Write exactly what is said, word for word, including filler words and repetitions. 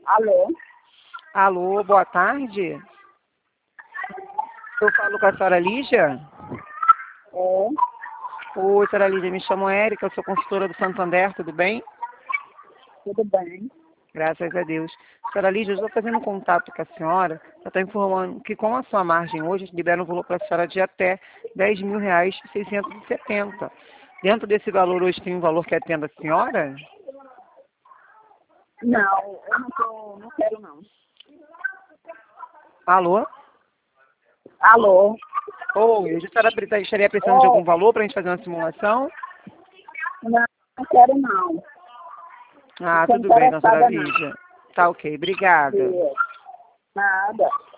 Alô? Alô, boa tarde. Eu falo com a senhora Lígia? É, Oi, senhora Lígia, me chamo Érica, eu sou consultora do Santander, tudo bem? tudo bem. Graças a Deus. Senhora Lígia, eu estou fazendo contato com a senhora, eu estou informando que com a sua margem hoje, a gente libera um valor para a senhora de até dez mil reais e seiscentos e setenta. Dentro desse valor hoje tem um valor que atenda a senhora? Não, eu não, tô, não quero não. Alô? Alô? Oi, a senhora pre- estaria precisando de algum valor para a gente fazer uma simulação? Não, não quero não. Ah, Não tô tudo bem, então, senhora interessada não. Lígia. Tá ok, obrigada. Deus. Nada.